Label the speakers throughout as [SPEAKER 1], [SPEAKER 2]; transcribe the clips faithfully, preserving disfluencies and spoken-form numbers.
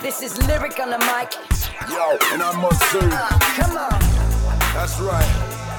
[SPEAKER 1] This is Lyric on the mic.
[SPEAKER 2] Yo, and I'm Monsoon.
[SPEAKER 1] Uh, come on.
[SPEAKER 2] That's right.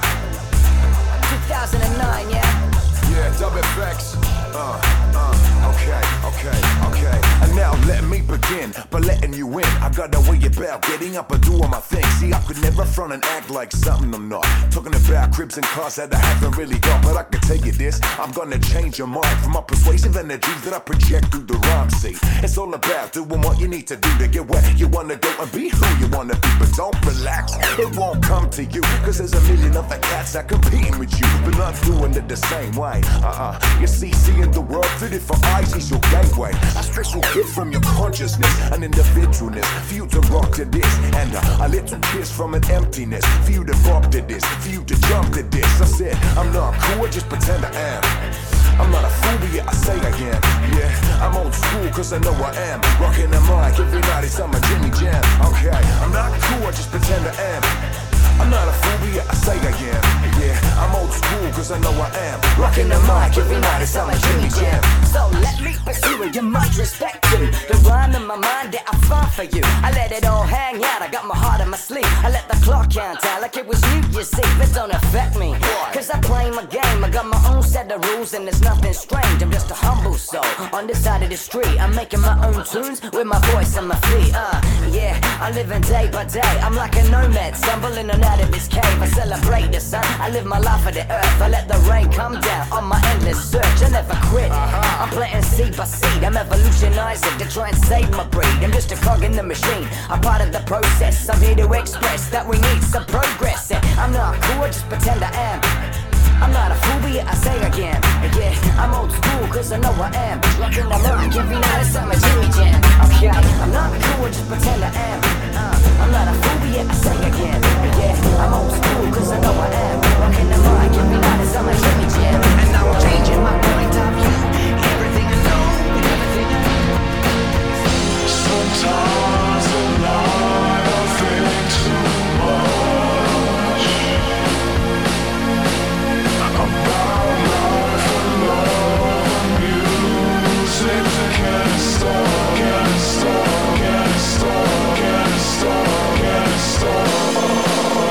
[SPEAKER 1] two thousand nine, yeah?
[SPEAKER 2] Yeah, Dub F X. Uh, uh, okay, okay, okay. And now let me begin by letting you in. I got a way about getting up and doing my thing. See, I could never front and act like something I'm not. Talking about cribs and cars that I haven't really got. But I can tell you this, I'm gonna change your mind from my persuasive energies that I project through the rhyme. See, it's all about doing what you need to do to get where you wanna go and be who you wanna be. But don't relax, it won't come to you, cause there's a million other cats that competing with you, but not doing it the same way. Uh-uh, you see, seeing the world through different eyes is your gateway. A special gift from your consciousness, an individualness, for you to rock to this. And uh, a little kiss from an emptiness, for you to rock to this, for you to jump to this. I said, I'm not cool, I just pretend I am. I'm not a fool, but yeah, I say I am. Yeah, I'm old school, cause I know I am. Rocking the mic every night, it's on my Jimmy Jam. Okay, I'm not cool, I just pretend I am. I'm not a fool, but yeah, I say I am. Yeah, I'm old school, cause I know I am. Rocking the mic every night, it's on my Jimmy Jam.
[SPEAKER 1] So let me pursue it, you must respect to the rhyme in my mind that I find for you. I let it all hang out, I got my heart in my sleeve. I let the clock count out like it was new, you see. But don't affect me, cause I play my game. I got my own set of rules and there's nothing strange. I'm just a humble soul on this side of the street. I'm making my own tunes with my voice and my feet. Uh, yeah, I'm living day by day. I'm like a nomad, stumbling on out of this cave. I celebrate the sun, I live my life for the earth. I let the rain come down on my endless search. I never quit, I'm planting seed by seed. I'm evolutionizing to try and save my breed. I'm just a cog in the machine, I'm part of the process. I'm here to express that we need some progress. And I'm not cool, I just pretend I am. I'm not a fool, but yeah, I say again. Yeah, I'm old school, cause I know I am. Rockin' the lyric every night, it's on my Jimmy Jam. Okay, I'm not cool, I just pretend I am. uh, I'm not a fool, but yeah, I say again. Yeah, I'm old school, cause I know I am. Rockin' the mic every night, it's on my Jimmy Jam. And now I'm changing my point of view. Everything I know, and everything I know.
[SPEAKER 3] Sometimes in life I think too much about life and love and music. Can't stop, can't stop, can't stop, can't stop, can't stop.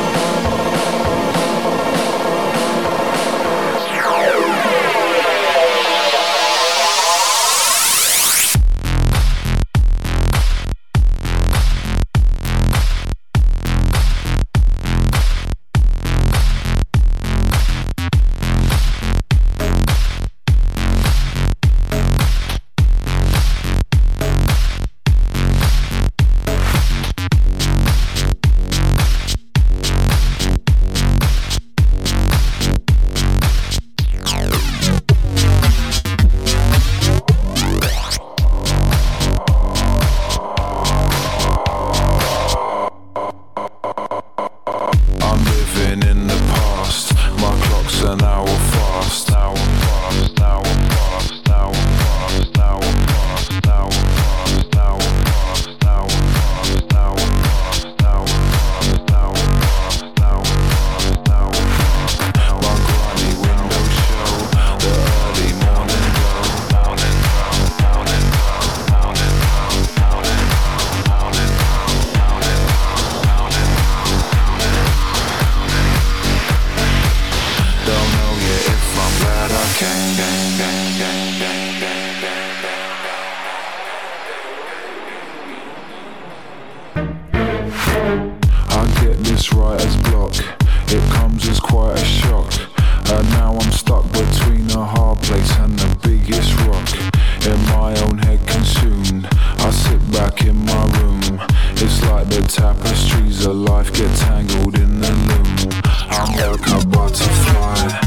[SPEAKER 3] Writer's block, it comes as quite a shock. And now I'm stuck between a hard place and the biggest rock. In my own head consumed, I sit back in my room. It's like the tapestries of life get tangled in the loom. I'm like a butterfly,